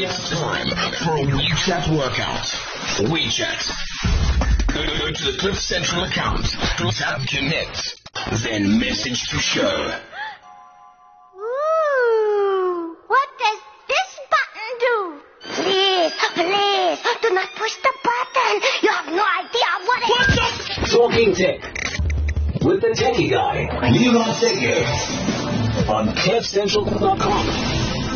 It's time for a WeChat workout. WeChat. Go to the Cliff Central account, tap connect, then message to show. Ooh, what does this button do? Please, do not push the button. You have no idea what it is. Talking Tech with the Techie Guy, Leroy Segev, on CliffCentral.com.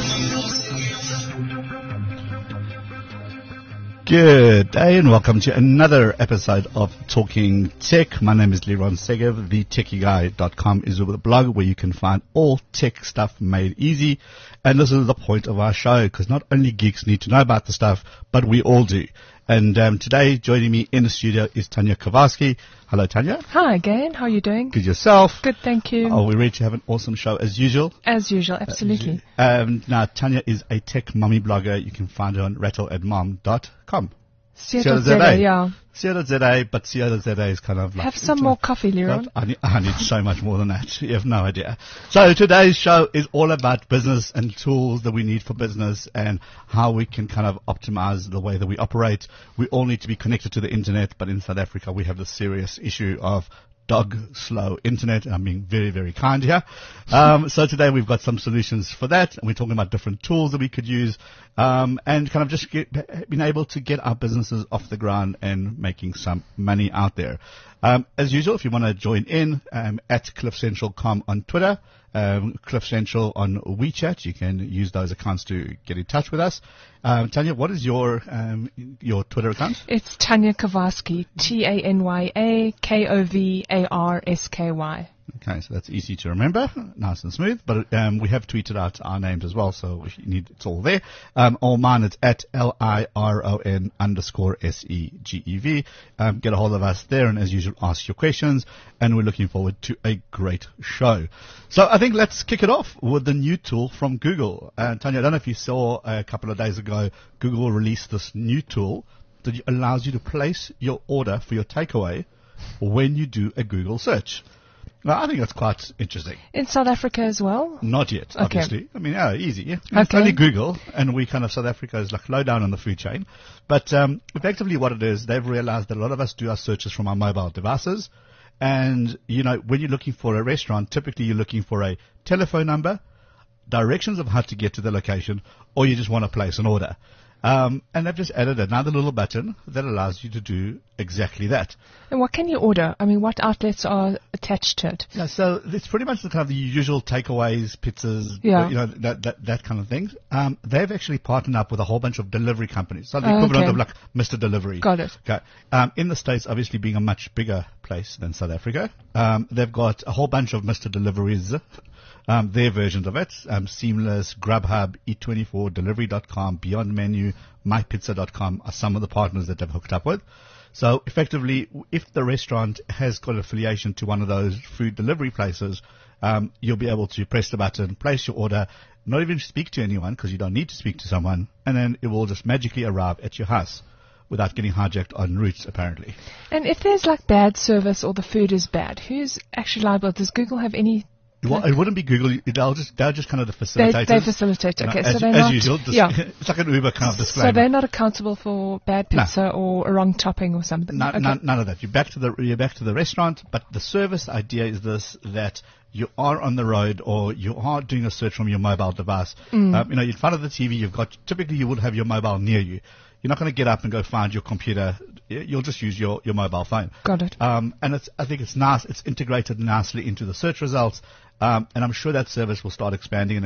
Good day and welcome to another episode of Talking Tech. My name is Leroy Segev. TheTechieGuy.com is the blog where you can find all tech stuff made easy. And this is the point of our show, because not only geeks need to know about the stuff, but we all do. And today, joining me in the studio is Tanya Kowarski. Hello, Tanya. Hi again. How are you doing? Good yourself. Good, thank you. Oh, we're ready to have an awesome show as usual. As usual, absolutely. Now, Tanya is a tech mummy blogger. You can find her on rattleatmom.com. Co.za, yeah. Co.za, but Co.za is kind of like... Have some more coffee, Leroy. I need so much more than that. You have no idea. So today's show is all about business and tools that we need for business and how we can kind of optimize the way that we operate. We all need to be connected to the internet, but in South Africa we have the serious issue of dog slow internet. I'm being very, very kind here. So today we've got some solutions for that, and we're talking about different tools that we could use, and kind of just being able to get our businesses off the ground and making some money out there. As usual, if you want to join in, at CliffCentral.com on Twitter, Cliff Central on WeChat, you can use those accounts to get in touch with us. Tanya, what is your Twitter account? It's Tanya Kowarski, TanyaKovarsky. Okay, so that's easy to remember, nice and smooth. But we have tweeted out our names as well, so if you need, it's all there. All mine, it's at LIRON_SEGEV. Get a hold of us there, and as usual, ask your questions. And we're looking forward to a great show. So I think let's kick it off with the new tool from Google. Tanya, I don't know if you saw a couple of days ago, Google released this new tool that allows you to place your order for your takeaway when you do a Google search. Well, I think that's quite interesting. In South Africa as well? Not yet, obviously. Okay. I mean, easy. Yeah. Okay. It's only Google, and we kind of, South Africa is like low down on the food chain. But effectively what it is, they've realized that a lot of us do our searches from our mobile devices. And, you know, when you're looking for a restaurant, typically you're looking for a telephone number, directions of how to get to the location, or you just want to place an order. And they've just added another little button that allows you to do exactly that. And what can you order? I mean, what outlets are attached to it? Yeah, so it's pretty much the kind of the usual takeaways, pizzas, yeah. You know, that kind of thing. They've actually partnered up with a whole bunch of delivery companies. So the equivalent of like Mr. Delivery. Got it. Okay. In the States, obviously being a much bigger place than South Africa, they've got a whole bunch of Mr. Deliveries. Their versions of it, Seamless, Grubhub, Eat24, Delivery.com, Beyond Menu, MyPizza.com are some of the partners that they've hooked up with. So effectively, if the restaurant has got affiliation to one of those food delivery places, you'll be able to press the button, place your order, not even speak to anyone because you don't need to speak to someone, and then it will just magically arrive at your house without getting hijacked en route, apparently. And if there's like bad service or the food is bad, who's actually liable? Does Google have any... Well, it wouldn't be Google. They'll just kind of the facilitators. They facilitate. Okay, so they're as not. Usual, it's like an Uber kind of disclaimer. So they're not accountable for bad pizza or a wrong topping or something. No, okay. None of that. You're back to the restaurant, but the service idea is this: that you are on the road or you are doing a search from your mobile device. You know, in front of the TV, typically you would have your mobile near you. You're not going to get up and go find your computer. You'll just use your mobile phone. Got it. And I think it's nice. It's integrated nicely into the search results. And I'm sure that service will start expanding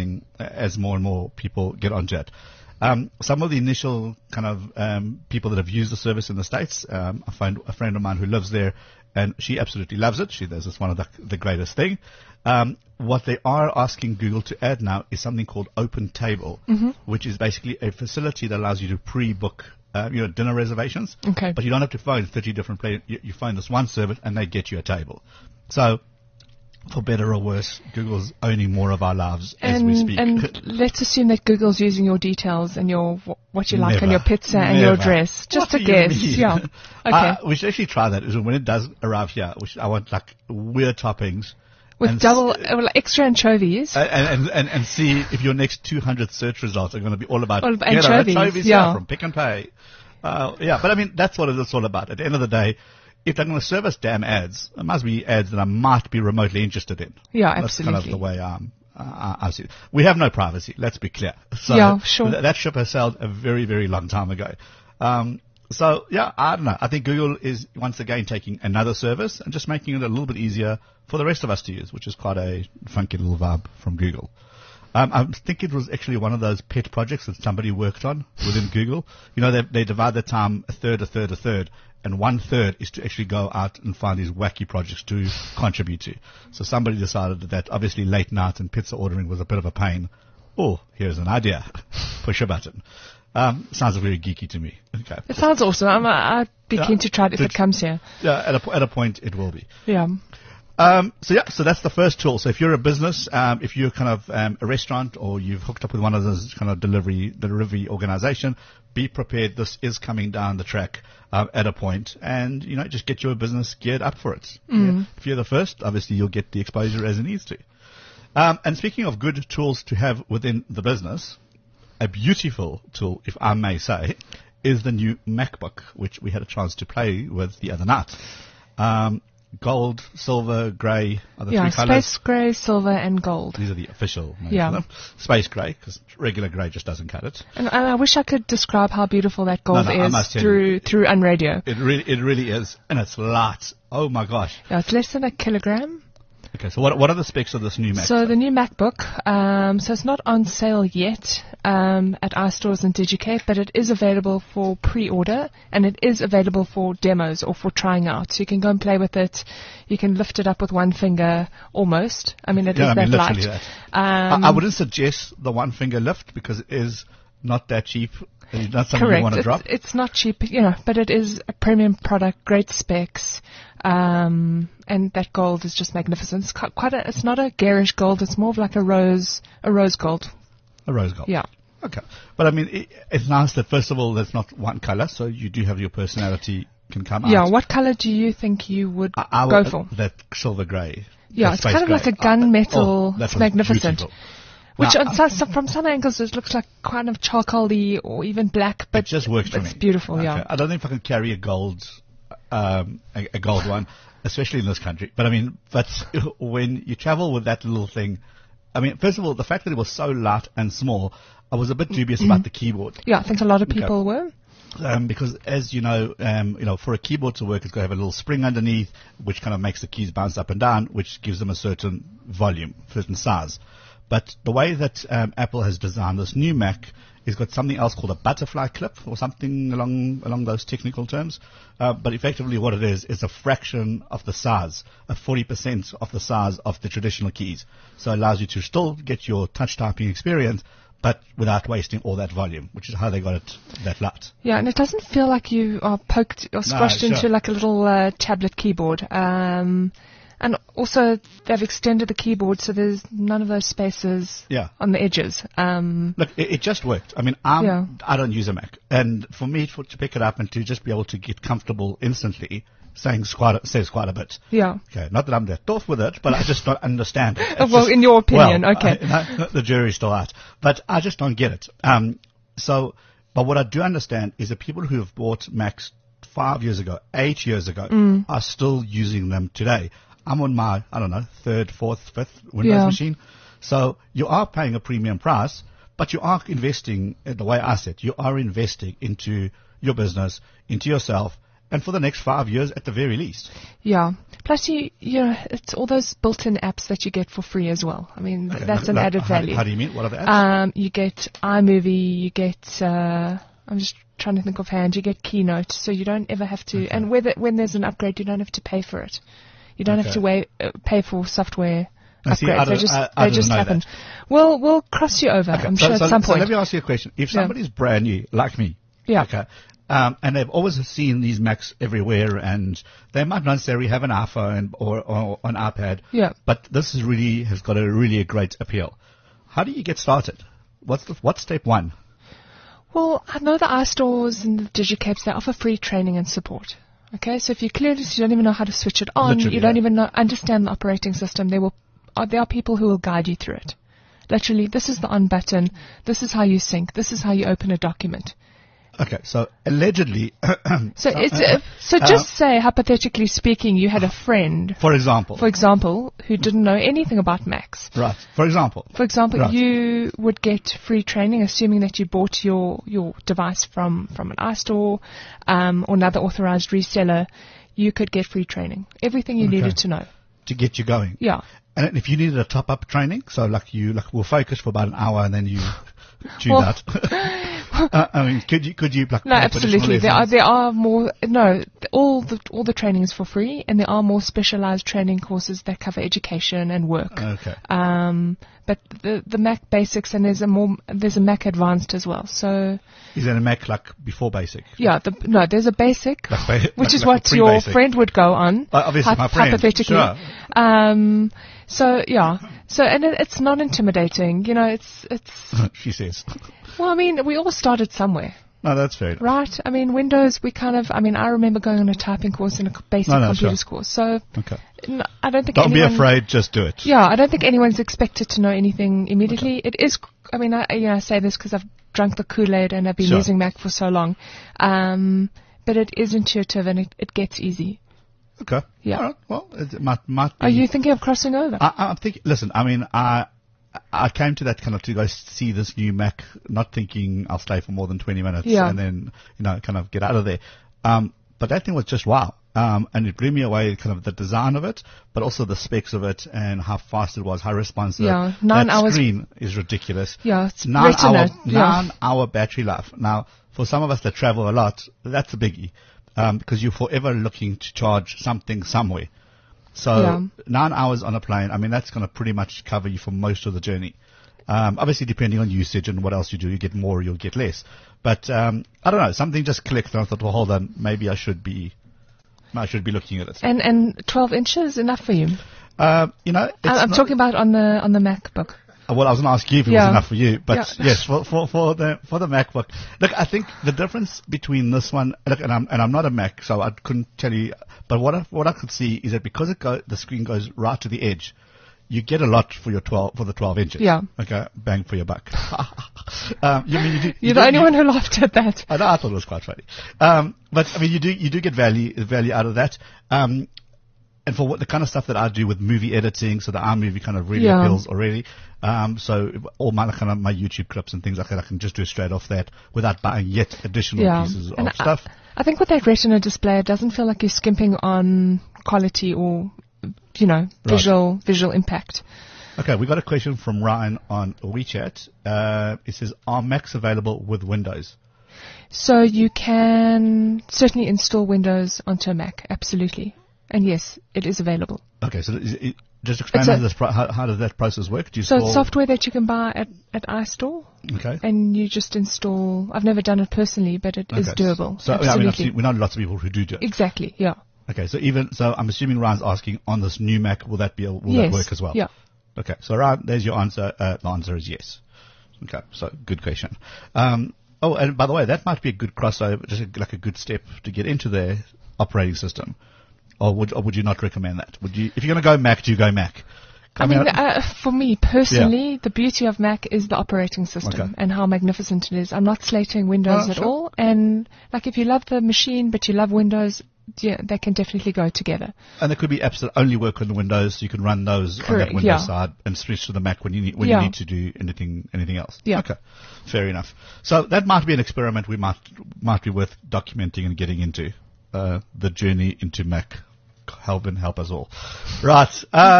as more and more people get onto it. Some of the initial kind of people that have used the service in the States, I find a friend of mine who lives there, and she absolutely loves it. She says it's one of the greatest thing. What they are asking Google to add now is something called Open Table, which is basically a facility that allows you to pre-book dinner reservations. Okay. But you don't have to phone 30 different places. You phone this one service and they get you a table. So, for better or worse, Google's owning more of our lives as we speak. And let's assume that Google's using your details and your what you like on your pizza and your address. Just a guess. Yeah. Okay. We should actually try that. When it does arrive here, I want like weird toppings With double, extra anchovies. And see if your next 200 search results are going to be all about anchovies from Pick and Pay. But I mean, that's what it's all about. At the end of the day, if they're going to serve us damn ads, it must be ads that I might be remotely interested in. Yeah, that's absolutely. That's kind of the way I see it. We have no privacy, let's be clear. So yeah, sure. That ship has sailed a very, very long time ago. So, yeah, I don't know. I think Google is once again taking another service and just making it a little bit easier for the rest of us to use, which is quite a funky little vibe from Google. I think it was actually one of those pet projects that somebody worked on within Google. You know, they divide their time a third, and 1/3 is to actually go out and find these wacky projects to contribute to. So somebody decided that obviously late night and pizza ordering was a bit of a pain. Oh, here's an idea. Push a button. Sounds very geeky to me. Okay. It sounds awesome. I'd be keen to try it if it comes here. Yeah, at a point it will be. Yeah. So that's the first tool. So if you're a business, if you're kind of a restaurant or you've hooked up with one of those kind of delivery organization, be prepared. This is coming down the track at a point, and just get your business geared up for it. Yeah. If you're the first, obviously you'll get the exposure as it needs to. And speaking of good tools to have within the business, a beautiful tool, if I may say, is the new MacBook, which we had a chance to play with the other night. Gold, silver, grey are the three colours. Space grey, silver, and gold. These are the official names for them. Space grey, because regular grey just doesn't cut it. And I wish I could describe how beautiful that gold is through Unradio. It really is, and it's light. Oh my gosh! Yeah, it's less than a kilogram. Okay, so what are the specs of this new Mac? So the new MacBook, so it's not on sale yet at iStores and DigiCape, but it is available for pre-order, and it is available for demos or for trying out. So you can go and play with it. You can lift it up with one finger almost. I mean, it is that light. That. I wouldn't suggest the one finger lift because it is not that cheap. It's not something Correct. You want to drop. It's not cheap, but it is a premium product, great specs, and that gold is just magnificent. It's it's not a garish gold. It's more of like a rose gold. A rose gold. Yeah. Okay. But I mean, it's nice that first of all, there's not one color, so you do have your personality can come out. Yeah. What color do you think you would go for? That silver grey. Yeah, it's kind of like a gunmetal. It's magnificent. Beautiful. Which from some angles it looks like kind of charcoaly or even black, but it just works for me. It's beautiful, okay. Yeah. I don't think I can carry a gold one, especially in this country. But I mean, when you travel with that little thing, I mean, first of all, the fact that it was so light and small, I was a bit dubious about the keyboard. Yeah, I think a lot of people were. Because as you know, for a keyboard to work, it's got to have a little spring underneath, which kind of makes the keys bounce up and down, which gives them a certain volume, certain size. But the way that Apple has designed this new Mac is got something else called a butterfly clip or something along those technical terms. But effectively what it is a fraction of the size, 40% of the size of the traditional keys. So it allows you to still get your touch typing experience, but without wasting all that volume, which is how they got it that light. Yeah, and it doesn't feel like you are poked or squashed into like a little tablet keyboard. And also, they've extended the keyboard, so there's none of those spaces on the edges. Look, it just worked. I mean, I don't use a Mac. And for me to pick it up and to just be able to get comfortable instantly, says quite a bit. Yeah. Okay, not that I'm that tough with it, but I just don't understand it. In your opinion, okay. The jury's still out. But I just don't get it. But what I do understand is that people who have bought Macs 5 years ago, 8 years ago, are still using them today. I'm on my, third, fourth, fifth Windows machine. So you are paying a premium price, but you are investing, the way I said, you are investing into your business, into yourself, and for the next 5 years at the very least. Yeah. Plus, it's all those built-in apps that you get for free as well. I mean, that's an added value. How do you mean? What are the apps? You get iMovie, you get, I'm just trying to think offhand, you get Keynote, so you don't ever have to, and when there's an upgrade, you don't have to pay for it. You don't have to pay for software upgrades. They just happen. We'll cross you over, I'm sure, at some point. So let me ask you a question. If somebody's brand new, like me, and they've always seen these Macs everywhere, and they might not necessarily have an iPhone or an iPad, but this has got a great appeal. How do you get started? What's step one? Well, I know the iStores and the DigiCapes, they offer free training and support. Okay, so if you don't even know how to switch it on, you don't even understand the operating system, they will there are people who will guide you through it. Literally, this is the on button. This is how you sync. This is how you open a document. Okay, so allegedly... So just say, hypothetically speaking, you had a friend, For example, who didn't know anything about Macs. right. For example, right. You would get free training, assuming that you bought your device from an iStore or another authorized reseller. You could get free training. Everything you needed to know. to get you going. Yeah. And if you needed a top-up training, so we'll focus for about an hour and then you tune out. I mean, could you no, absolutely. There are more. No, all the training is for free, and there are more specialized training courses that cover education and work. Okay. But the Mac Basics, and there's a Mac Advanced as well. So is there a Mac like before Basic? Yeah. There's a Basic, which is what your basic friend would go on. Obviously, my friend. Hypothetically. Sure. So yeah. So and it's not intimidating. You know, it's. She says. Well, I mean, we all started somewhere. No, that's fair enough. Right. I mean, Windows, I remember going on a typing course and a basic computers course. So okay. No, I don't think Don't be afraid, just do it. Yeah, I don't think anyone's expected to know anything immediately. Okay. It is, I mean, I say this because I've drunk the Kool-Aid and I've been using Mac for so long. But it is intuitive and it gets easy. Okay. Yeah. All right. Well, it might be. Are you thinking of crossing over? I'm thinking, listen, I mean, I came to that kind of to go see this new Mac, not thinking I'll stay for more than 20 minutes and then, kind of get out of there. But that thing was just wow. And it blew me away, kind of the design of it, but also the specs of it and how fast it was, how responsive. Yeah, 9 hours. Screen is ridiculous. Yeah, it's 9 hour battery life. Now, for some of us that travel a lot, that's a biggie, because you're forever looking to charge something somewhere. So 9 hours on a plane, I mean, that's going to pretty much cover you for most of the journey. Obviously, depending on usage and what else you do, you get more, you'll get less. But I don't know, something just clicked, and I thought, well, hold on, maybe I should be looking at it. And 12 inches enough for you? I'm talking about on the MacBook. Well, I was going to ask you if it was enough for you, but yes, for the MacBook. Look, I think the difference between this one, look, and I'm not a Mac, so I couldn't tell you, but what I could see is that because the screen goes right to the edge, you get a lot for the 12 inches. Yeah. Okay, bang for your buck. You're the only one who laughed at that. I thought it was quite funny. But I mean, you do get value out of that. And for the kind of stuff that I do with movie editing, so the iMovie kind of really appeals already. So all my YouTube clips and things like that, I can just do straight off that without buying yet additional pieces of stuff. I think with that Retina display, it doesn't feel like you're skimping on quality or, visual impact. Okay, we got a question from Ryan on WeChat. It says, are Macs available with Windows? So you can certainly install Windows onto a Mac, absolutely. And yes, it is available. Okay, so just explain how does that process work? So it's software that you can buy at iStore. Okay. And you just install. I've never done it personally, but it is doable. So absolutely. We know lots of people who do it. Exactly. Yeah. Okay. So I'm assuming Ryan's asking on this new Mac, will that work as well? Yeah. Okay. So Ryan, there's your answer. The answer is yes. Okay. So good question. And by the way, that might be a good crossover, just like a good step to get into their operating system. Or would you not recommend that? If you're going to go Mac, do you go Mac? I mean, for me personally, the beauty of Mac is the operating system and how magnificent it is. I'm not slating Windows at all. And like, if you love the machine but you love Windows, they can definitely go together. And there could be apps that only work on the Windows. So you can run those on that Windows side and switch to the Mac when you need to do anything else. Yeah. Okay. Fair enough. So that might be an experiment we might be worth documenting and getting into the journey into Mac. Help us all. Right.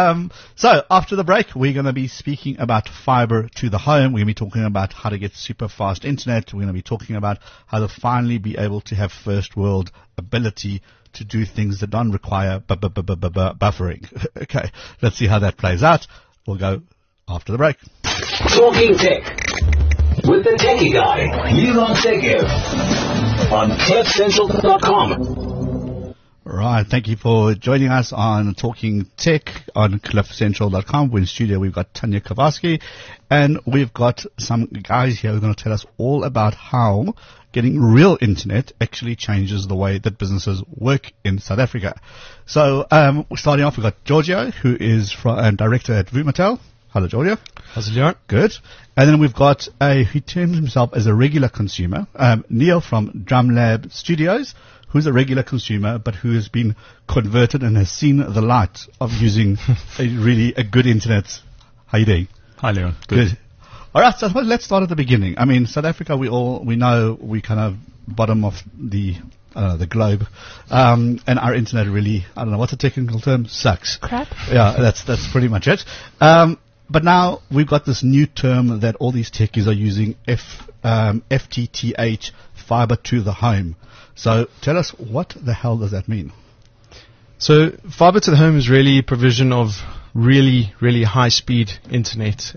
So after the break, we're going to be speaking about fiber to the home. We're going to be talking about how to get super fast internet. We're going to be talking about how to finally be able to have first world ability to do things that don't require buffering. Okay. Let's see how that plays out. We'll go after the break. Talking Tech with the techie guy, Elon Segev on CliffCentral.com. Right, thank you for joining us on Talking Tech on cliffcentral.com. We're in studio, we've got Tanya Kowalski, and we've got some guys here who are going to tell us all about how getting real internet actually changes the way that businesses work in South Africa. So, starting off, we've got Giorgio, who is director at Vumatel. Hello, Giorgio. How's it going? Good. And then we've got he terms himself as a regular consumer, Neil from Drumlab Studios, who's a regular consumer, but who has been converted and has seen the light of using a good internet. How you doing? Hi, Leon. Good. All right, so let's start at the beginning. I mean, South Africa, we know we kind of bottom of the globe, and our internet really, I don't know, what's the technical term? Sucks. Crap. Yeah, that's pretty much it. But now we've got this new term that all these techies are using, FTTH, fiber to the home. So tell us, what the hell does that mean? So fiber to the home is really provision of really, really high speed internet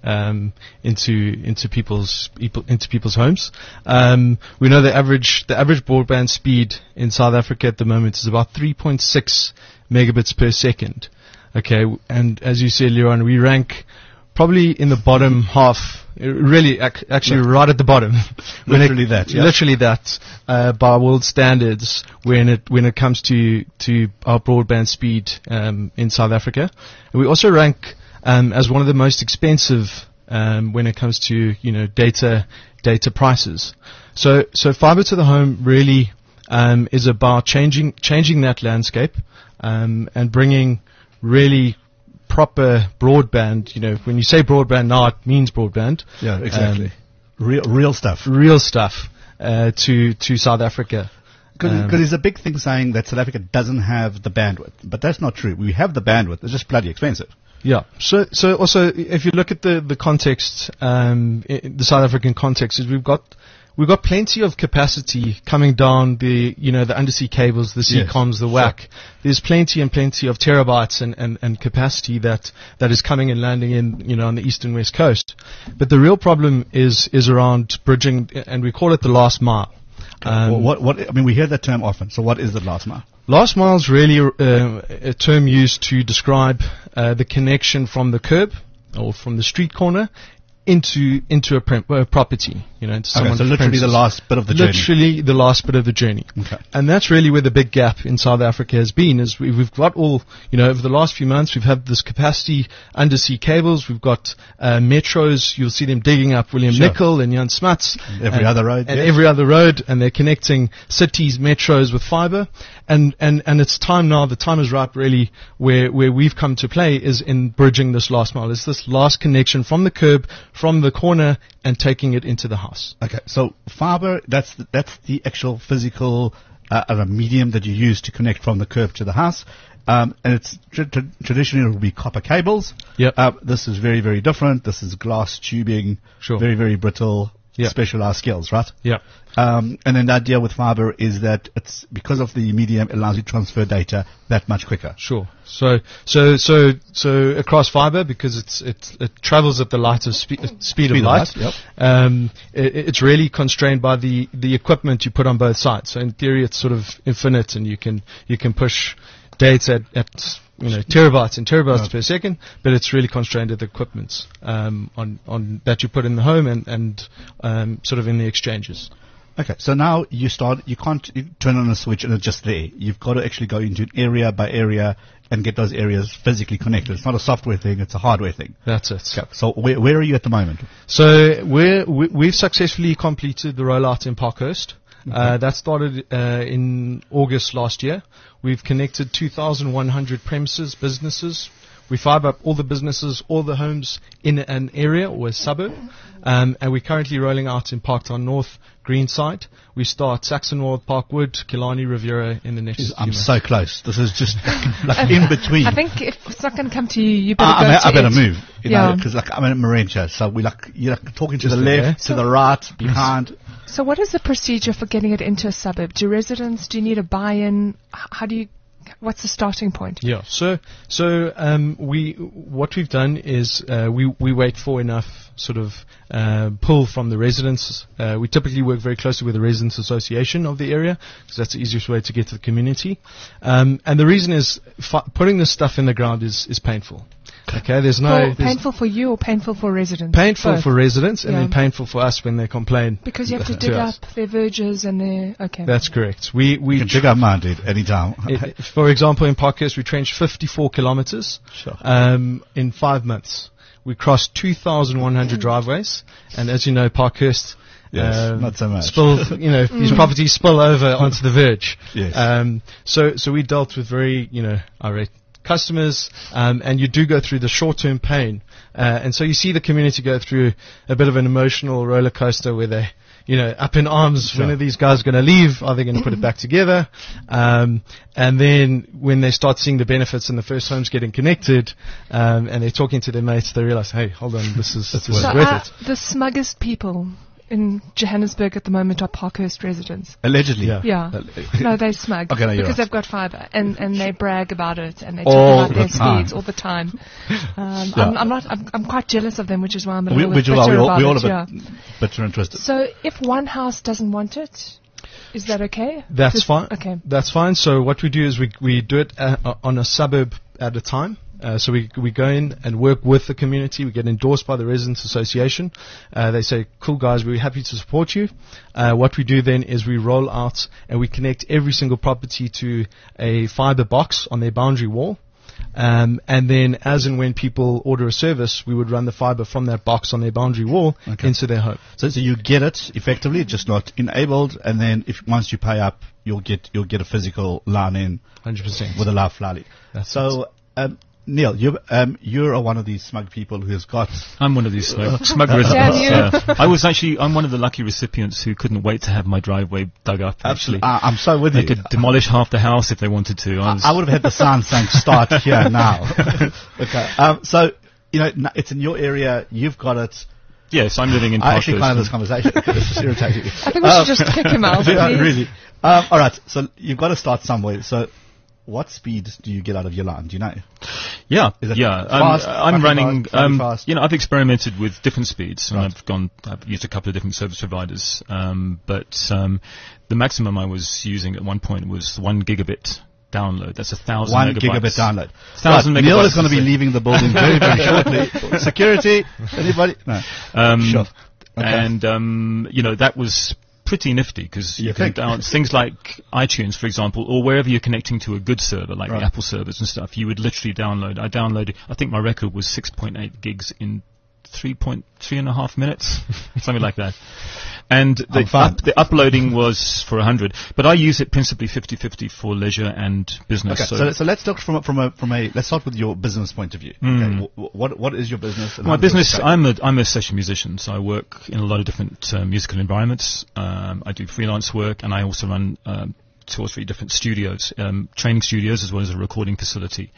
into people's homes. We know the average broadband speed in South Africa at the moment is about 3.6 megabits per second. Okay, and as you said, Leon, we rank probably in the bottom half, really actually right at the bottom. Literally that by world standards when it comes to our broadband speed in South Africa. And we also rank as one of the most expensive when it comes to data prices. So fiber to the home really is about changing that landscape and bringing really proper broadband. When you say broadband now, it means broadband. Yeah, exactly. Real stuff. Real stuff to South Africa. Because there's a big thing saying that South Africa doesn't have the bandwidth, but that's not true. We have the bandwidth. It's just bloody expensive. Yeah. So also, if you look at the context, the South African context, is we've got plenty of capacity coming down the undersea cables, the CCOMs, the WAC. Sure. There's plenty of terabytes and capacity that is coming and landing in, on the east and west coast. But the real problem is around bridging, and we call it the last mile. We hear that term often. So what is the last mile? Last mile is really a term used to describe the connection from the curb or from the street corner into a property, into someone's so literally premises. The last bit of the journey. Literally the last bit of the journey. Okay. And that's really where the big gap in South Africa has been, is we've got all, over the last few months, we've had this capacity undersea cables, we've got metros, you'll see them digging up William Nicol and Jan Smuts. Every other road, and they're connecting cities, metros with fiber. And it's time now, the time is right really, where we've come to play is in bridging this last mile. It's this last connection from the curb, from the corner, and taking it into the house. Okay, so fiber, that's the actual physical medium that you use to connect from the curb to the house. And it's traditionally it will be copper cables. Yep. This is very, very different. This is glass tubing, sure. Very, very brittle, specialized skills, right? Yeah. And then the idea with fiber is that it's because of the medium, it allows you to transfer data that much quicker. Sure. So across fiber, because it travels at the light of speed of light. Yep. It's really constrained by the equipment you put on both sides. So in theory, it's sort of infinite, and you can push data at terabytes and terabytes per second, but it's really constrained at the equipment on that you put in the home and sort of in the exchanges. Okay, so now you can't turn on a switch and it's just there. You've got to actually go into area by area and get those areas physically connected. It's not a software thing, it's a hardware thing. That's it. Okay, so where are you at the moment? So we've successfully completed the rollout in Parkhurst. Okay. That started in August last year. We've connected 2,100 premises, businesses. We fiber up all the businesses, all the homes in an area or a suburb. And we're currently rolling out in Parktown North, Greenside. We start Saxonwold, Parkwood, Killarney, Riviera in the next few months. So close. This is just like in between. I think if it's not going to come to you, you better go to I better move. Yeah. Because I'm in Marentia, so you're talking to the left, to the right, behind. So what is the procedure for getting it into a suburb? Do you need a buy-in? How do What's the starting point? Yeah. So what we've done is we wait for enough sort of pull from the residents. We typically work very closely with the residents association of the area because that's the easiest way to get to the community. And the reason is putting this stuff in the ground is painful. Okay, there's painful for you or painful for residents? Painful Both. for residents and then painful for us when they complain. Because you have to dig up their verges and their... Okay. That's correct. We can dig up mine, dude, anytime. For example, in Parkhurst, we trenched 54 kilometers in 5 months. We crossed 2,100 driveways. And as you know, Parkhurst... Yes, not so much. These properties spill over onto the verge. Yes. So we dealt with very, irate customers, and you do go through the short-term pain. And so you see the community go through a bit of an emotional roller coaster where they, up in arms. Sure. When are these guys going to leave? Are they going to put it back together? And then when they start seeing the benefits and the first homes getting connected, and they're talking to their mates, they realize, hey, hold on, this is worth it. The smuggest people in Johannesburg at the moment are Parkhurst residents. Allegedly. Yeah. No, they're smug. Okay, no, because they've got fibre and they brag about it and they talk about their speeds all the time. I'm quite jealous of them, which is why I'm a little bit bitter about it. We're all a bit bitter and twisted. So if one house doesn't want it, is that okay? That's fine. Okay. That's fine. So what we do is we do it on a suburb at a time. So we go in and work with the community. We get endorsed by the Residents Association. They say, cool guys, we're happy to support you. What we do then is we roll out and we connect every single property to a fiber box on their boundary wall. And then as and when people order a service, we would run the fiber from that box on their boundary wall into their home. So you get it effectively, just not enabled, and then once you pay up, you'll get a physical line in 100% with a live flally. Neil, you're one of these smug people who's got... I'm one of these smug residents. I'm one of the lucky recipients who couldn't wait to have my driveway dug up. Actually, I'm so with you. They could demolish half the house if they wanted to. I would have had the sign saying "Start here now." Okay. So it's in your area. You've got it. Yes, I'm living in Parkhurst. I actually kind of this conversation. It's just irritating. I think we should just kick him out. Really. All right. So you've got to start somewhere. So. What speed do you get out of your line? Do you know? Yeah, fast, I'm running. Fast? I've experimented with different speeds, and I've used a couple of different service providers. But the maximum I was using at one point was 1 gigabit download. That's 1,000 1 megabytes. Gigabit download. 1,000 megabytes. Neil is going to be leaving the building very, very shortly. Security? Anybody? No. Sure. Okay. And that was pretty nifty because you can download things like iTunes, for example, or wherever you're connecting to a good server like the Apple servers and stuff. You would literally download. I think my record was 6.8 gigs in 3.5 minutes, something like that. And the uploading was for 100, but I use it principally 50-50 for leisure and business. Okay, so let's talk from a let's start with your business point of view. Okay, what is your business? My business, I'm a session musician, so I work in a lot of different musical environments. I do freelance work, and I also run 2 or 3 different studios, training studios, as well as a recording facility.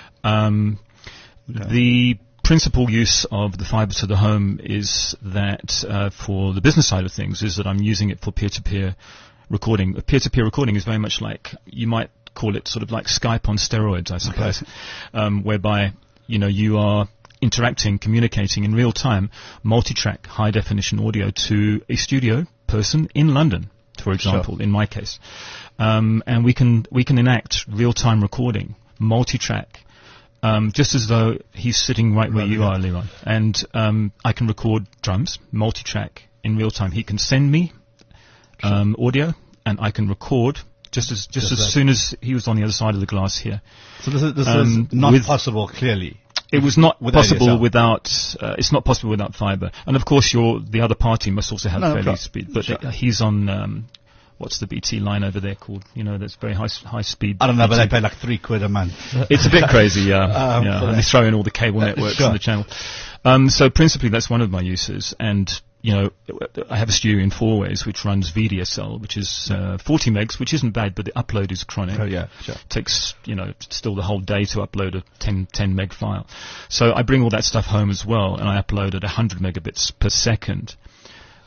The principal use of the fiber to the home is that for the business side of things is that I'm using it for peer-to-peer recording. Peer-to-peer recording is very much like, you might call it sort of like Skype on steroids, I suppose, whereby you are interacting, communicating in real time, multi-track high definition audio to a studio person in London, for example, in my case, and we can enact real time recording, multi-track. Just as though he's sitting right where you are, Leroy. And I can record drums, multi-track, in real time. He can send me audio, and I can record just as soon as he was on the other side of the glass here. So this is not possible, clearly. It was not possible without. It's not possible without fiber. And of course, the other party must also have fairly speed. But he's on. What's the BT line over there called? That's very high speed. I don't know, BT. but they pay like £3 a month. It's a bit crazy, yeah. And they throw in all the cable networks on the channel. So principally, that's one of my uses. And I have a studio in Fourways which runs VDSL, which is 40 megs, which isn't bad, but the upload is chronic. Oh yeah, sure. It takes still the whole day to upload a 10 meg file. So I bring all that stuff home as well, and I upload at 100 megabits per second.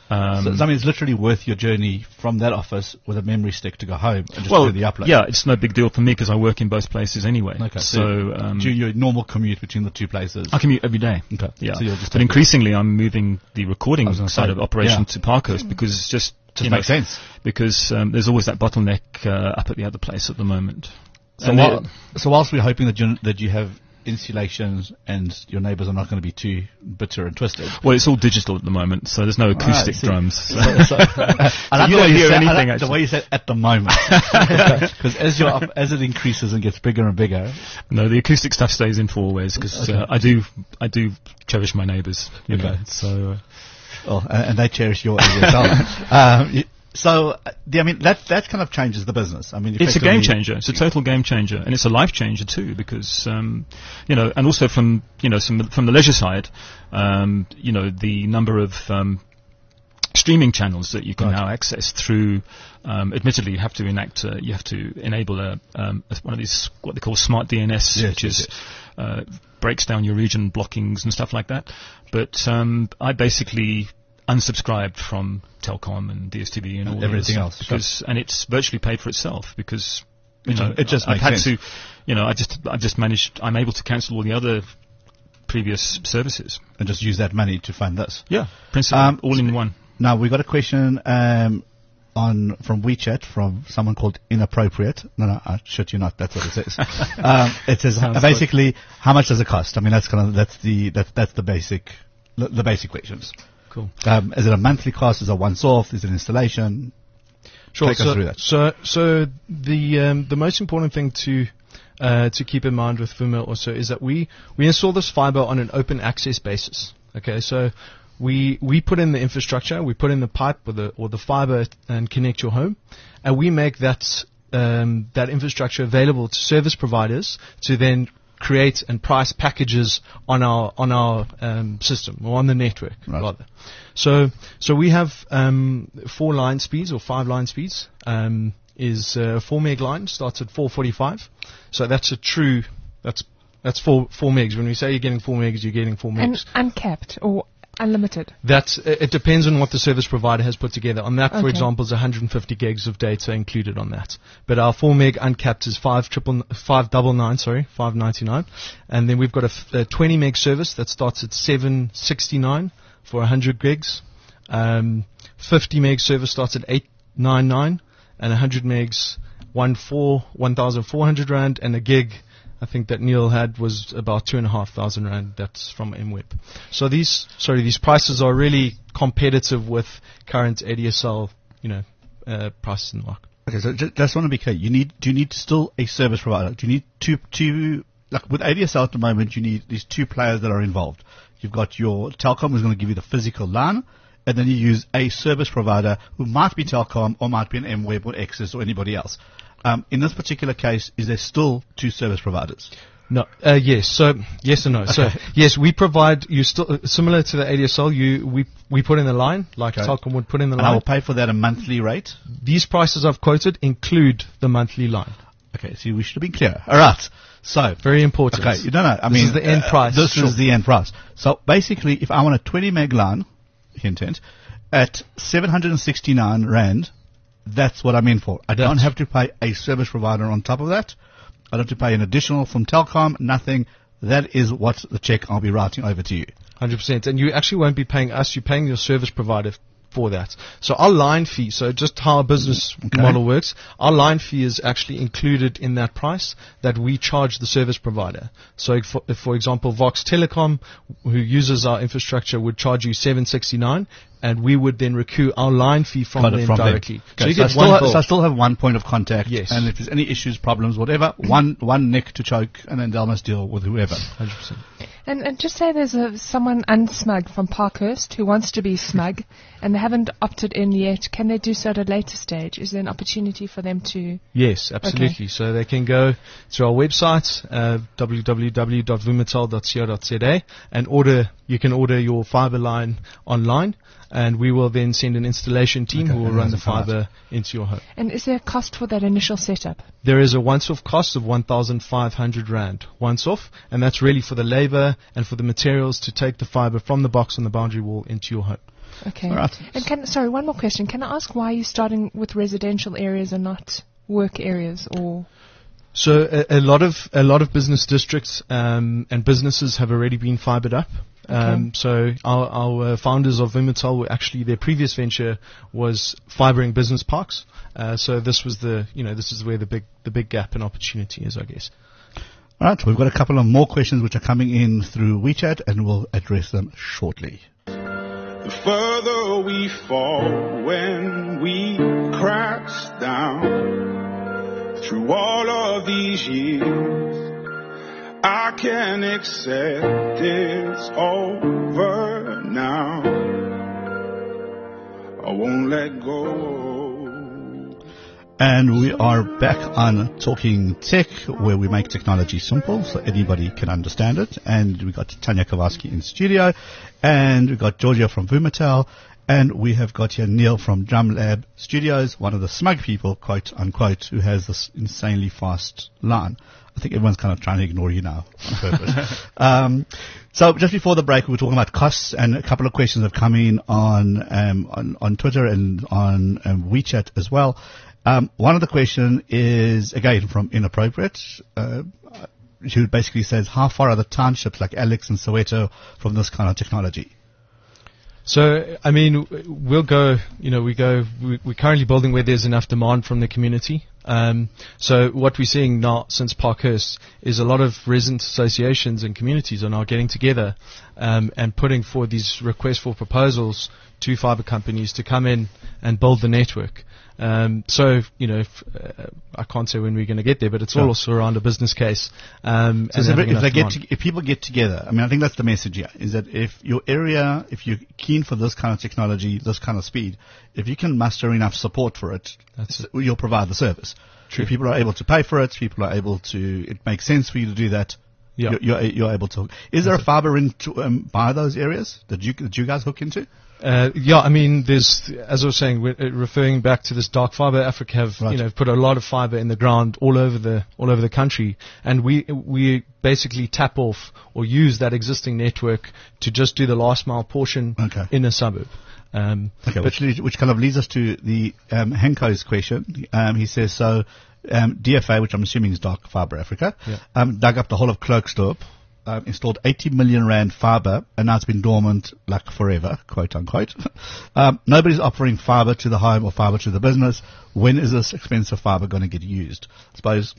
So, I mean, it's literally worth your journey from that office with a memory stick to go home and just do the upload. Yeah, it's no big deal for me because I work in both places anyway. Okay. So do your normal commute between the two places? I commute every day. Okay. Yeah. So you'll just but increasingly, I'm moving the recording side of operation yeah. to Parkhurst because it's just makes sense. Because there's always that bottleneck up at the other place at the moment. So, so whilst we're hoping that you have insulations and your neighbours are not going to be too bitter and twisted. Well, it's all digital at the moment, so there's no acoustic drums. So. I like you don't hear anything. The way you said at the moment, because as it increases and gets bigger and bigger. No, the acoustic stuff stays in for always because I do cherish my neighbours. You know, so. And they cherish your as well. I mean, that kind of changes the business. I mean, it's a game changer. It's a total game changer, and it's a life changer too, because and also from the leisure side, the number of streaming channels that you can now access through. Admittedly, you have to enable one of these what they call smart DNS, which breaks down your region blockings and stuff like that. But I basically unsubscribed from Telkom and DSTV and all everything else, and it's virtually paid for itself because it just I've had sense. to I'm able to cancel all the other previous services and just use that money to fund this. Yeah, principally all in one. Now we got a question from WeChat from someone called Inappropriate. No, I shit you not. That's what it says. It says basically how much does it cost? I mean that's the basic questions. Cool. Is it a monthly cost? Is it once off? Is it an installation? Sure. Take us through that. So the most important thing to keep in mind with Vuma also is that we install this fiber on an open access basis. Okay, so we put in the infrastructure, we put in the pipe or the fiber and connect your home, and we make that infrastructure available to service providers to then create and price packages on our system or on the network rather. So we have 4 line speeds or 5 line speeds. Is 4 meg line starts at 445. So that's that's 4 megs. When we say you're getting 4 megs, you're getting 4 megs. And uncapped or unlimited? It depends on what the service provider has put together. On that, for example, is 150 gigs of data included on that. But our 4 meg uncapped is 599, and then we've got a 20 meg service that starts at 769 for 100 gigs. 50 meg service starts at 899, and 100 megs 1,400 rand, and a gig I think that Neil had was about 2,500 rand. That's from MWeb. So these prices are really competitive with current ADSL, prices in the market. Okay, so just want to be clear. Do you need still a service provider? Do you need two like with ADSL at the moment? You need these 2 players that are involved. You've got your Telkom who's going to give you the physical LAN, and then you use a service provider who might be Telkom or might be an MWeb or Access or anybody else. In this particular case, is there still 2 service providers? No. Yes. So yes and no. Okay. So yes, we provide you still similar to the ADSL. We put in the line like Telkom would put in the line. And I will pay for that a monthly rate. These prices I've quoted include the monthly line. Okay. See, we should have been clear. All right. So very important. Okay. You don't know. I mean, this is the end price. This is the end price. So basically, if I want a 20 meg line, hint, at 769 rand. That's what I'm in for. I don't have to pay a service provider on top of that. I don't have to pay an additional from Telkom, nothing. That is what the check I'll be writing over to you. 100%. And you actually won't be paying us, you're paying your service provider for that. So our line fee, so just how our business model works, our line fee is actually included in that price that we charge the service provider. So if for example, Vox Telecom, who uses our infrastructure, would charge you 769, and we would then recoup our line fee from them directly. Okay. So I still have one point of contact. Yes. And if there's any issues, problems, whatever, one neck to choke, and then they'll must deal with whoever. 100%. And just say there's someone unsmug from Parkhurst who wants to be smug, and they haven't opted in yet. Can they do so at a later stage? Is there an opportunity for them to? Yes, absolutely. Okay. So they can go to our website, www.vumatel.co.za, and you can order your fiber line online. And we will then send an installation team who will run the fiber into your home. And is there a cost for that initial setup? There is a once-off cost of 1,500 rand, once off, and that's really for the labor and for the materials to take the fiber from the box on the boundary wall into your home. Okay. All right. And sorry, one more question. Can I ask why you're starting with residential areas and not work areas or? So a lot of business districts and businesses have already been fibered up. So our founders of Vumatel were actually, their previous venture was fibering business parks. So this was this is where the big gap and opportunity is, I guess. All right, we've got a couple of more questions which are coming in through WeChat, and we'll address them shortly. The further we fall when we crash down through all of these years, I can accept it's over now. I won't let go. And we are back on Talking Tech, where we make technology simple so anybody can understand it. And we got Tanya Kowalski in studio, and we got Georgia from Vumatel, and we have got here Neil from Drumlab Studios, one of the smug people, quote unquote, who has this insanely fast line. I think everyone's kind of trying to ignore you now on purpose. So just before the break, we were talking about costs, and a couple of questions have come in on Twitter and on WeChat as well. One of the question is, again, from Inappropriate, who basically says, how far are the townships like Alex and Soweto from this kind of technology? So, I mean, we're currently building where there's enough demand from the community. So what we're seeing now since Parkhurst is a lot of resident associations and communities are now getting together and putting forward these requests for proposals to fiber companies to come in and build the network. So, I can't say when we're going to get there, but it's all also around a business case. So if people get together, I mean, I think that's the message here, is that if your area, if you're keen for this kind of technology, this kind of speed, if you can muster enough support for it, you'll provide the service. True. If people are able to pay for it, people are able to, it makes sense for you to do that. Yeah. You're able to. Is there a fiber ring to buy those areas that you guys hook into? I mean, there's, as I was saying, referring back to this dark fiber, Africa have put a lot of fiber in the ground all over the country, and we basically tap off or use that existing network to just do the last mile portion in a suburb. Which kind of leads us to the Henko's question. He says so. DFA, which I'm assuming is Dark Fiber Africa, dug up the whole of Klerksdorp, installed 80 million rand fiber, and now it's been dormant like forever, quote unquote. Nobody's offering fiber to the home or fiber to the business. When is this expensive fiber going to get used? I suppose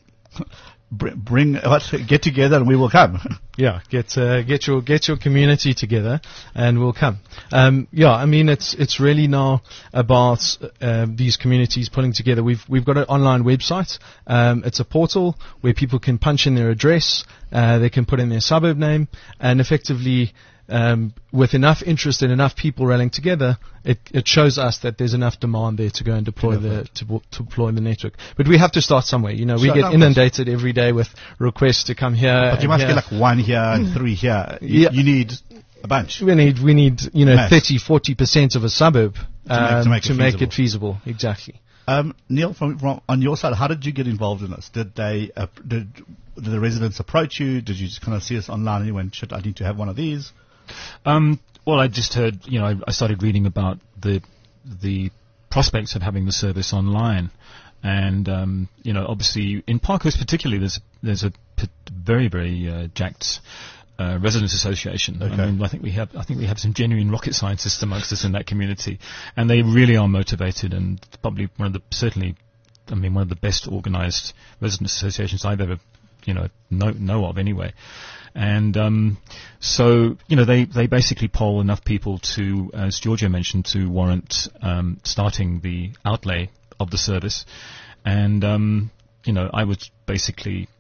get together and we will come. Yeah, get your community together and we'll come. I mean, it's really now about these communities pulling together. We've got an online website. It's a portal where people can punch in their address, they can put in their suburb name, and effectively with enough interest and enough people rallying together, it shows us that there's enough demand there to go and deploy deploy the network. But we have to start somewhere. We get inundated every day with requests to come here. But you must get like one here and three here. You need a bunch. We need 30-40% of a suburb to make it feasible. Exactly. Neil, from on your side, how did you get involved in this? Did the residents approach you? Did you just kind of see us online and you went, shit, I need to have one of these? Well, I just heard, I started reading about the prospects of having the service online. And, obviously in Parkhurst particularly, there's a very, very jacked residents association. Okay. I mean, I think we have some genuine rocket scientists amongst us in that community, and they really are motivated, and probably one of the best organized residents associations I've ever know of anyway. And so they basically poll enough people to, as Georgia mentioned, to warrant starting the outlay of the service. And I was basically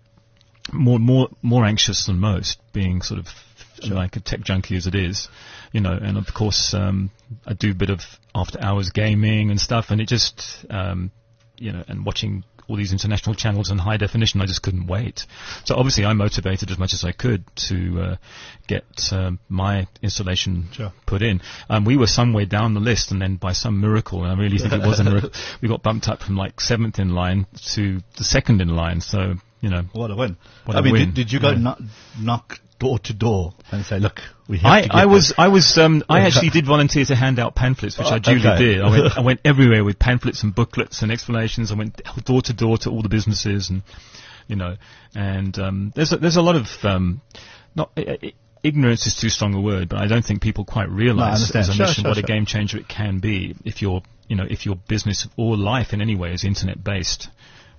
more anxious than most, being sort of like a tech junkie as it is, and of course I do a bit of after hours gaming and stuff, and it just and watching all these international channels in high definition, I just couldn't wait. So obviously I motivated as much as I could to get my installation put in. We were somewhere down the list, and then by some miracle, and I really think it was a miracle, we got bumped up from like 7th in line to the 2nd in line. So, what a win. What a win. Did you go knock door to door and say, look, we have to get I actually did volunteer to hand out pamphlets, which I duly did. I went everywhere with pamphlets and booklets and explanations. I went door to door to all the businesses, and there's a lot of ignorance is too strong a word, but I don't think people quite realise as a mission what a game changer it can be if your business or life in any way is internet based.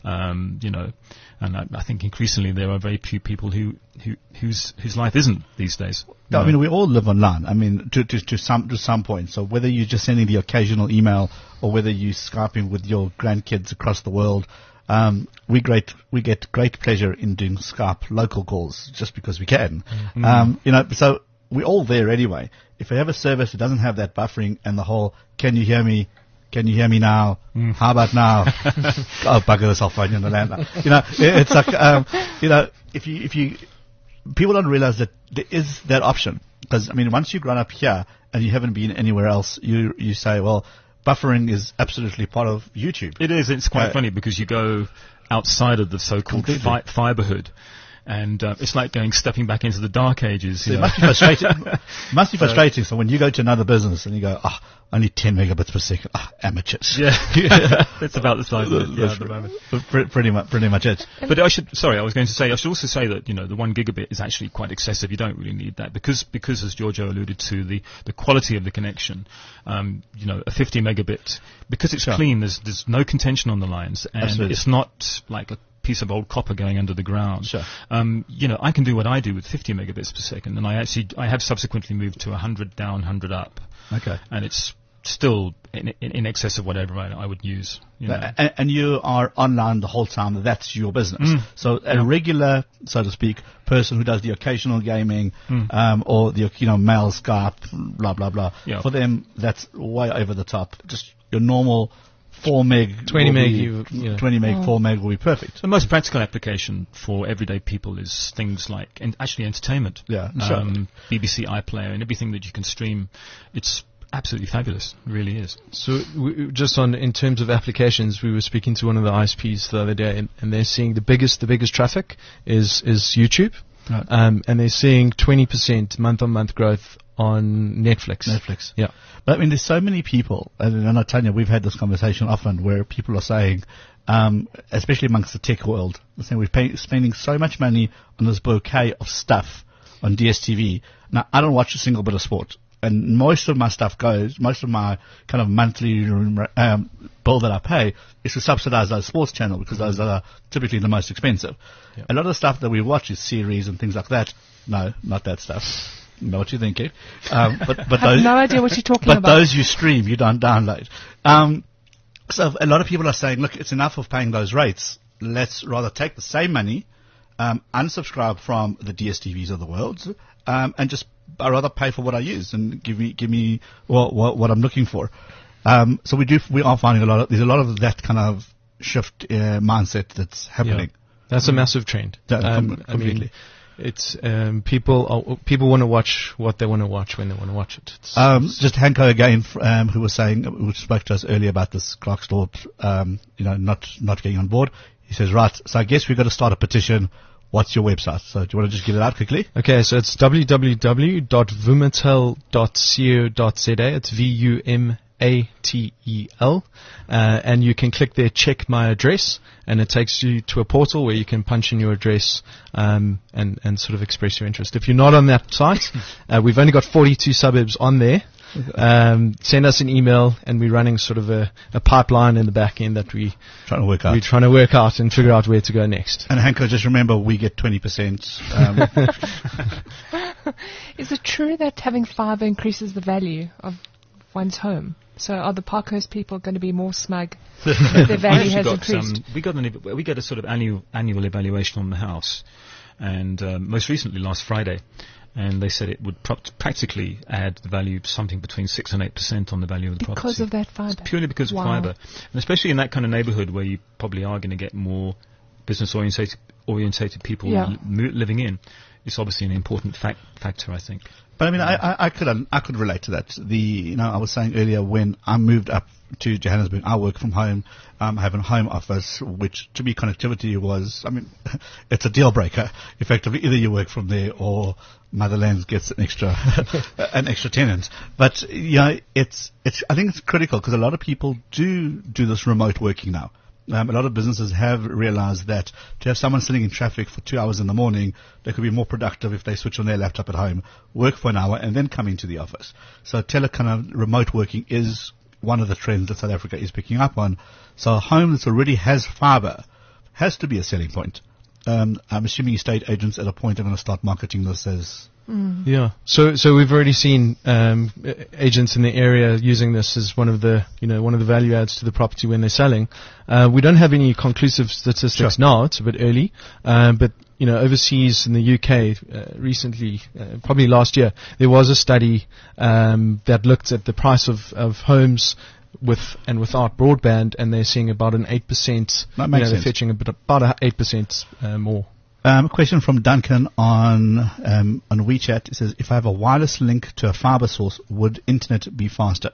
And I think increasingly there are very few people whose life isn't these days. No, I mean, we all live online. I mean, to some point. So whether you're just sending the occasional email or whether you're Skyping with your grandkids across the world, we get great pleasure in doing Skype local calls just because we can. Mm-hmm. So we're all there anyway. If we have a service that doesn't have that buffering and the whole, can you hear me? Can you hear me now? How about now? Oh, bugger this, I'll phone you on the landline. It's like, if you, people don't realize that there is that option. Because, I mean, once you've grown up here and you haven't been anywhere else, you say, well, fibering is absolutely part of YouTube. It is. It's quite funny because you go outside of the so-called fiberhood. And it's like stepping back into the dark ages. It must be frustrating. Must be frustrating. So when you go to another business and you go, only 10 megabits per second, amateurs. Yeah, that's about the size of it. At the moment. Pretty much it. But I should also say that the 1 gigabit is actually quite excessive. You don't really need that because as Giorgio alluded to, the quality of the connection. A 50 megabit because it's clean. There's no contention on the lines, and Absolutely. It's not like a piece of old copper going under the ground. Sure. I can do what I do with 50 megabits per second, and I have subsequently moved to 100 down, 100 up. Okay. And it's still in excess of whatever I would use. And you are online the whole time. That's your business. So a regular, so to speak, person who does the occasional gaming, or the mail, Skype, blah blah blah. Yeah. For them, that's way over the top. Just your normal 4 meg, 20 meg, 20 meg, 4 meg will be perfect. The most practical application for everyday people is things like actually entertainment. Yeah, sure. BBC iPlayer and everything that you can stream. It's absolutely fabulous. It really is. So in terms of applications, we were speaking to one of the ISPs the other day, and they're seeing the biggest traffic is YouTube, right. And they're seeing 20% month-on-month growth on Netflix. Yeah. But I mean, there's so many people, and I tell you, we've had this conversation often where people are saying, especially amongst the tech world, they're saying we're spending so much money on this bouquet of stuff on DSTV. Now, I don't watch a single bit of sport. And most of my kind of monthly bill that I pay is to subsidize those sports channels because those are typically the most expensive. Yep. A lot of the stuff that we watch is series and things like that. No, not that stuff. Know what you're thinking. But I have no idea what you're talking about. But those you stream, you don't download. So a lot of people are saying, look, it's enough of paying those rates. Let's rather take the same money, unsubscribe from the DSTVs of the world, and just I'd rather pay for what I use and give me what I'm looking for. So we are finding there's a lot of that kind of shift mindset that's happening. Yeah. That's a massive trend. Completely. I mean, it's people want to watch what they want to watch when they want to watch it. Just Hanko again, who spoke to us earlier about this Clarksdorp, not getting on board. He says, right, so I guess we've got to start a petition. What's your website? So do you want to just get it out quickly? Okay, so it's www.vumatel.co.za. It's VUMATEL. And you can click there, check my address, and it takes you to a portal where you can punch in your address and sort of express your interest. If you're not on that site, we've only got 42 suburbs on there. Send us an email, and we're running sort of a pipeline in the back end that we're trying to work out and figure out where to go next. And Hanko, just remember, we get 20%. Is it true that having fibre increases the value of one's home? So are the Parkhurst people going to be more smug that their value has increased? We get a sort of annual evaluation on the house, and most recently last Friday. And they said it would practically add the value something between 6 and 8% on the value of the property. Because of that fibre? It's purely because of fibre. And especially in that kind of neighbourhood where you probably are going to get more business orientated people living in, is obviously an important factor, I think. But I mean, I could relate to that. I was saying earlier, when I moved up to Johannesburg, I work from home. I have a home office, which to me connectivity was, I mean, it's a deal breaker. Effectively, either you work from there or Motherlands gets an extra tenant. But I think it's critical because a lot of people do this remote working now. A lot of businesses have realized that to have someone sitting in traffic for 2 hours in the morning, they could be more productive if they switch on their laptop at home, work for an hour, and then come into the office. So remote working is one of the trends that South Africa is picking up on. So a home that already has fiber has to be a selling point. I'm assuming estate agents at a point are going to start marketing this as... Yeah. So we've already seen agents in the area using this as one of the value adds to the property when they're selling. We don't have any conclusive statistics now. It's a bit early. But overseas in the UK recently, probably last year, there was a study that looked at the price of homes with and without broadband, and they're seeing about an 8%. That makes sense. They're fetching about 8% more. A question from Duncan on WeChat. It says, if I have a wireless link to a fiber source, would internet be faster?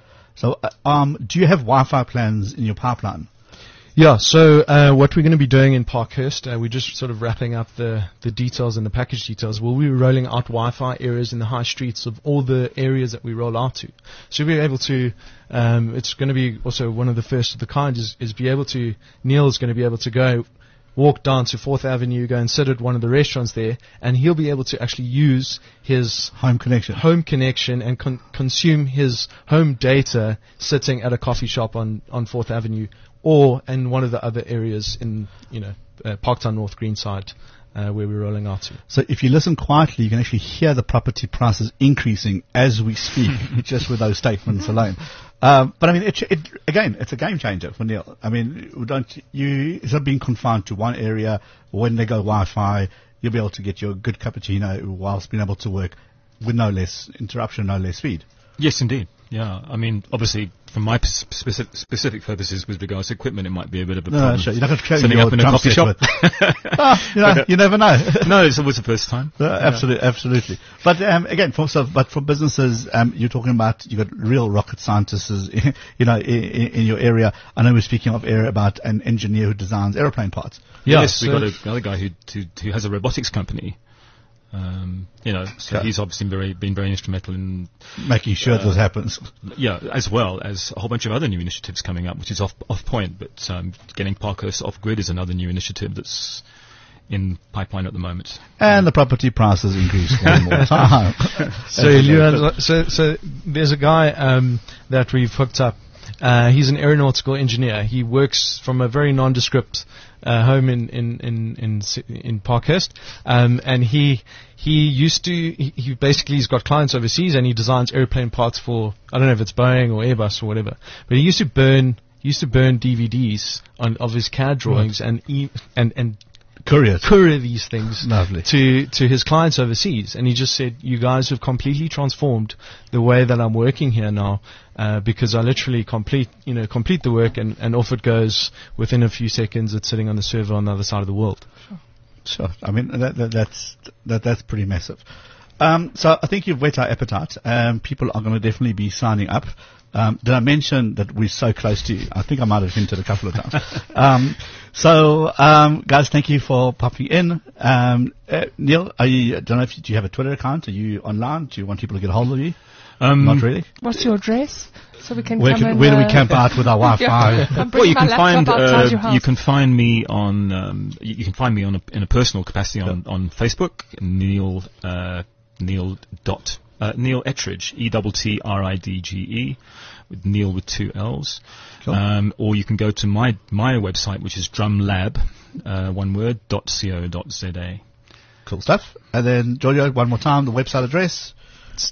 So, do you have Wi-Fi plans in your pipeline? Yeah, so what we're going to be doing in Parkhurst, we're just sort of wrapping up the details and the package details. We'll be rolling out Wi-Fi areas in the high streets of all the areas that we roll out to. So we'll be able to, it's going to be also one of the first of the kind, is be able to, Neil is going to be able to go walk down to 4th Avenue, go and sit at one of the restaurants there, and he'll be able to actually use his home connection and consume his home data sitting at a coffee shop on 4th Avenue or in one of the other areas in Parktown North Greenside where we're rolling out to. So if you listen quietly, you can actually hear the property prices increasing as we speak, just with those statements alone. But I mean, it's a game changer for Neil. I mean, instead of being confined to one area, when they go Wi-Fi, you'll be able to get your good cappuccino whilst being able to work with no less interruption, no less speed. Yes, indeed. Yeah, I mean, obviously, from my specific purposes with regards to equipment, it might be a bit of a problem. No, sure. You're not going to setting up in a coffee shop. You never know. No, it's always the first time. Absolutely. But again, for businesses, you're talking about you got real rocket scientists, in your area. I know we're speaking about an engineer who designs airplane parts. Yes, we got another guy who has a robotics company. So he's obviously been very instrumental in making sure this happens. Yeah, as well as a whole bunch of other new initiatives coming up, which is off point. But getting Parkhurst off grid is another new initiative that's in pipeline at the moment. And the property prices increase one more time. So there's a guy that we've hooked up. He's an aeronautical engineer. He works from a very nondescript home in Parkhurst, and he's got clients overseas, and he designs airplane parts for, I don't know if it's Boeing or Airbus or whatever, but he used to burn DVDs of his CAD drawings and courier these things to his clients overseas. And he just said, you guys have completely transformed the way that I'm working here now, because I literally complete the work and off it goes within a few seconds. It's sitting on the server on the other side of the world. Sure. I mean, that's pretty massive. So I think you've whet our appetite. People are going to definitely be signing up. Did I mention that we're so close to you? I think I might have hinted a couple of times. Guys, thank you for popping in. Neil, I don't know do you have a Twitter account? Are you online? Do you want people to get a hold of you? Not really. What's your address? So we can where do we camp out with our Wi-Fi? Well, you can find me on in a personal capacity on Facebook, Neil Ettridge, ETTRIDGE, with Neil with 2 L's. Cool. Or you can go to my website, which is drumlab, one word, .co.za. Cool stuff. And then, Giorgio, one more time, the website address. It's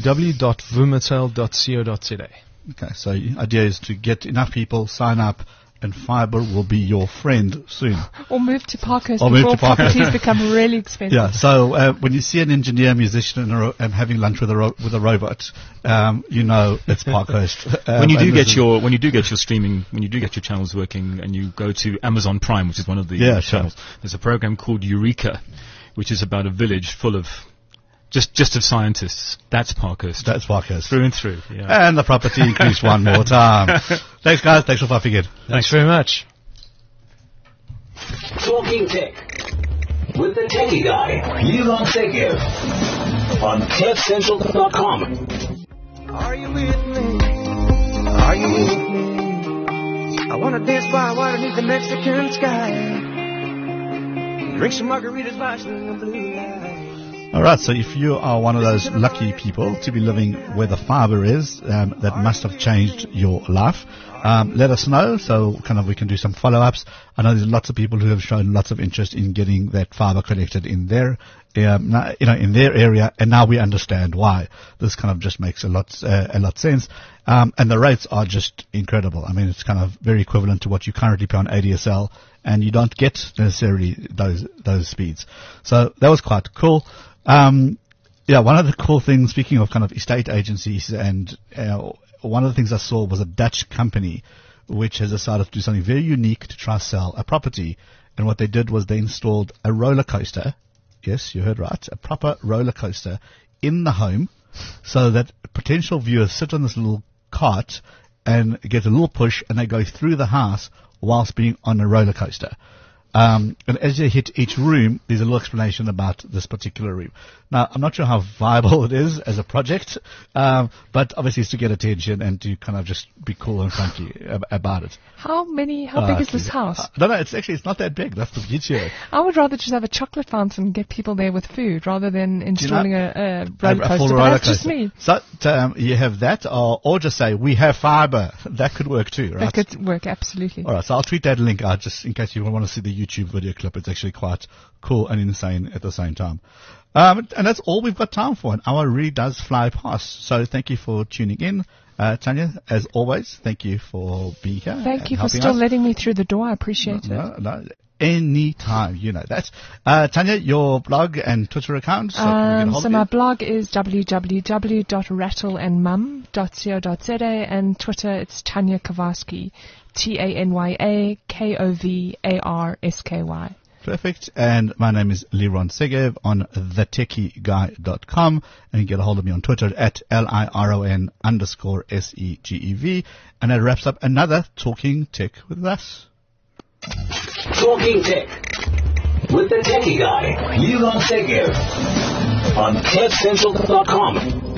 www.vumatel.co.za. Okay, so the idea is to get enough people, sign up, and fiber will be your friend soon. Or move to Parkhurst before properties become really expensive. Yeah, so when you see an engineer, musician, and having lunch with a robot, you know it's Parkhurst. When you do get your streaming, when you do get your channels working, and you go to Amazon Prime, which is one of the channels, there's a program called Eureka, which is about a village full of just of scientists. That's Parkhurst. That's Parkhurst. Through and through. Yeah. And the property increased one more time. Thanks, guys. Thanks for popping in. Thanks very much. Talking Tech with the techie guy, Liron Segev, on CliffCentral.com. Are you with me? Are you with me? I want to dance by water beneath the Mexican sky. Drink some margaritas by the blue light. All right, so if you are one of those lucky people to be living where the fiber is, that must have changed your life, let us know so kind of we can do some follow-ups. I know there's lots of people who have shown lots of interest in getting that fiber connected in their, in their area, and now we understand why. This kind of just makes a lot sense. And the rates are just incredible. I mean, it's kind of very equivalent to what you currently pay on ADSL, and you don't get necessarily those speeds. So that was quite cool. One of the cool things, speaking of kind of estate agencies, and one of the things I saw was a Dutch company which has decided to do something very unique to try to sell a property. And what they did was they installed a roller coaster. Yes, you heard right. A proper roller coaster in the home, so that potential viewers sit on this little cart and get a little push, and they go through the house whilst being on a roller coaster. And as you hit each room, there's a little explanation about this particular room. Now, I'm not sure how viable it is as a project, but obviously it's to get attention and to kind of just be cool and funky about it. How big is this house? I don't know. It's not that big. That's the beauty. I would rather just have a chocolate fountain and get people there with food rather than installing a roller coaster. But that's just me. So you have that, or just say, we have fiber. That could work too, right? That could work, absolutely. All right, so I'll tweet that link out just in case you want to see the YouTube video clip. It's actually quite cool and insane at the same time. And that's all we've got time for. An hour really does fly past. So thank you for tuning in. Tanya, as always, thank you for being here. Thank you for still letting me through the door. I appreciate it. No, anytime, you know that. Tanya, your blog and Twitter account. So my blog is www.rattleandmum.co.za, and Twitter it's Tanya Kovarsky, TanyaKovarsky. Perfect. And my name is Liron Segev on thetechieguy.com, and you can get a hold of me on Twitter at LIRON_SEGEV. And that wraps up another Talking Tech with us. Talking Tech with the techie guy, Liron Segev, on CliffCentral.com.